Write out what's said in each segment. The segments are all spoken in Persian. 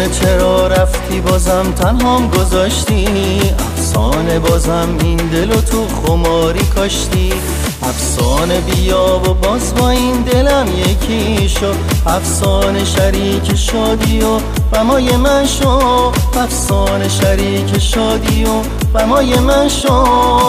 افسانه چرا رفتی بازم تنهام گذاشتی، افسانه بازم این دلو تو خماری کاشتی. افسانه بیا و باز با این دلم یکی شو، افسانه شریک شادی و غمای من شو، افسانه شریک شادی و غمای من شو.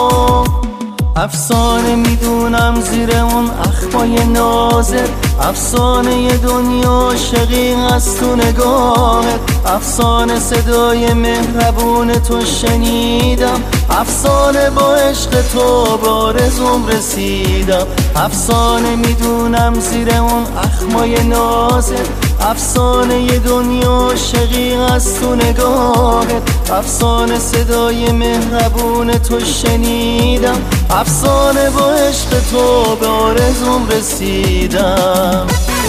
افسانه میدونم زیر اون اخمای نازت، افسانه ی دنیا عاشقی از تو نگاهت، افسانه صدای مهربون تو شنیدم، افسانه با عشق تو به آرزوم رسیدم. افسانه میدونم زیر اون اخمای نازت، افسانه ی دنیا عاشقی از تو نگاهت، افسانه صدای مهربون تو شنیدم، افسانه با عشق تو به آرزوم رسیدم.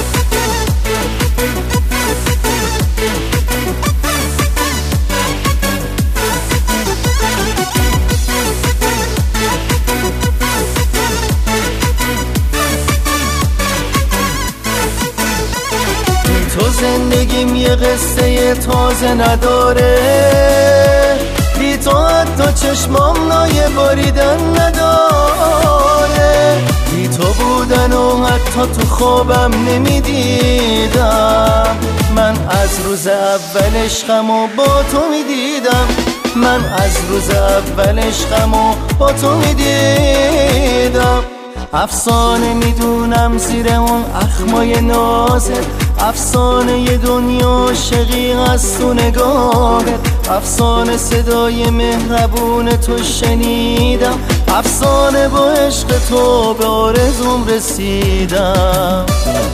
تو زندگیم یه قصه تازه نداره، بی تو حتی چشمام نایه باریدن نداره، بی تو بودن و حتی تو خوابم نمیدیدم. من از روز اول عشقمو با تو میدیدم، من از روز اول عشقمو با تو میدیدم. افسانه میدونم زیر اون اخمای نازت، افسانه ی دنیا عاشقی از تو نگاهت، افسانه صدای مهربون تو شنیدم، افسانه با عشق تو به آرزوم رسیدم.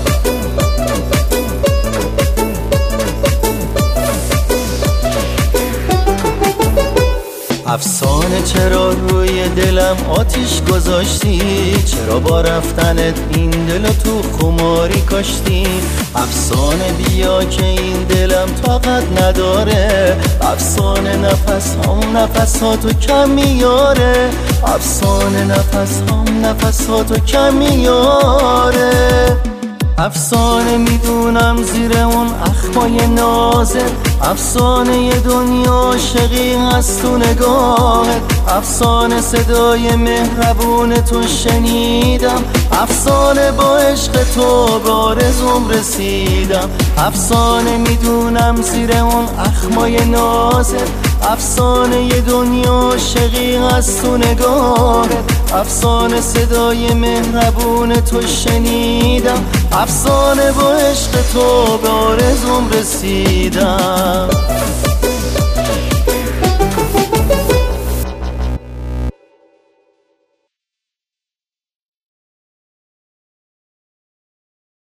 افسانه چرا روی دلم آتیش گذاشتی، چرا با رفتنت این دلو تو خماری کاشتی. افسانه بیا که این دلم طاقت نداره، افسانه نفساتو کم میاره، افسانه نفساتو کم میاره. افسانه میدونم زیر اون اخمای نازت، افسانه ی دنیا عاشقی از تو نگاهت، افسانه صدای مهربون تو شنیدم، افسانه با عشق تو به آرزوم رسیدم. افسانه میدونم زیر اون اخمای نازت، افسانه ی دنیا عاشقی از تو نگاهت، افسانه صدای مهربون تو شنیدم، افسانه با عشق تو به آرزوم رسیدم.